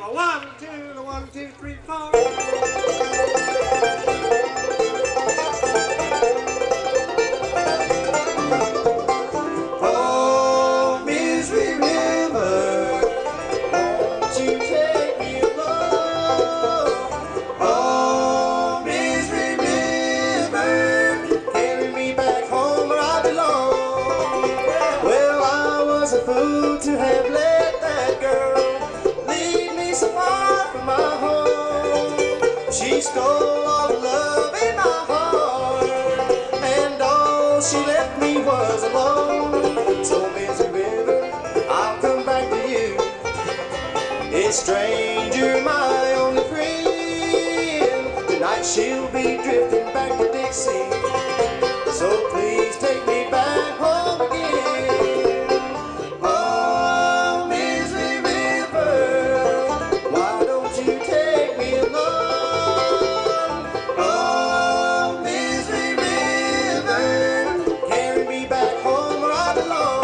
One, two, three, four. Oh, Misery River, won't you take me along? Oh, Misery River, carry me back home where I belong. Well, I was a fool to have let that girl lead me so far from my home. She stole all the love in my heart, and all she left me was alone. So Misery River, I'll come back to you. It's stranger, my only friend. Tonight she'll be drifting back to Dixie. So please take me back home again. Oh, Misery River, why don't you take me along? Oh, Misery River, carry me back home where I belong.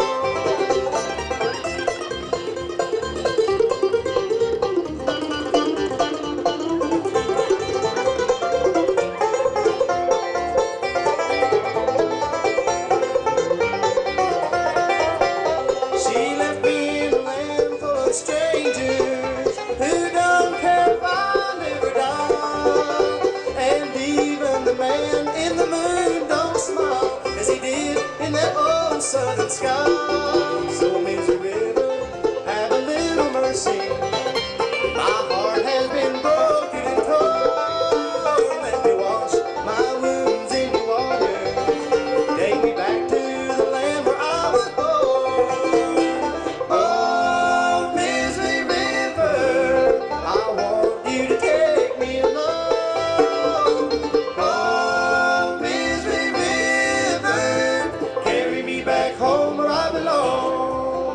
She left me in a land full of strangers who don't care if I live or die. And even the man in the moon don't smile as he did in that old southern sky. So Misery River, have a little mercy. My heart has been broken and torn. Let me wash my wounds in your water. Take me back to the land where I was born. Oh, Misery River, I want you to take me along. Oh, Misery River, carry me back home where I belong.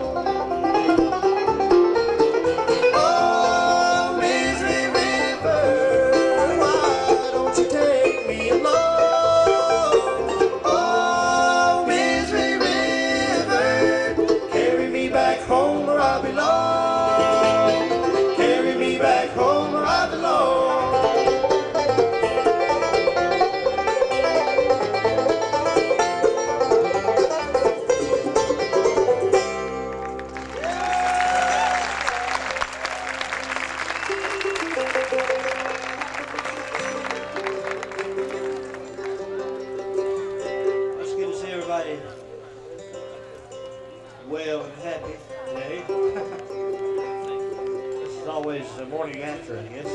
Oh, Misery River, why don't you take me along? Oh, Misery River, carry me back home where I belong. Carry me back home where I belong. It's good to see everybody well and happy today. This is always the morning after, I guess.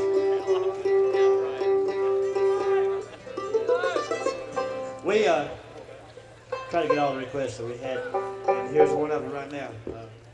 We try to get all the requests that we had, and here's one of them right now.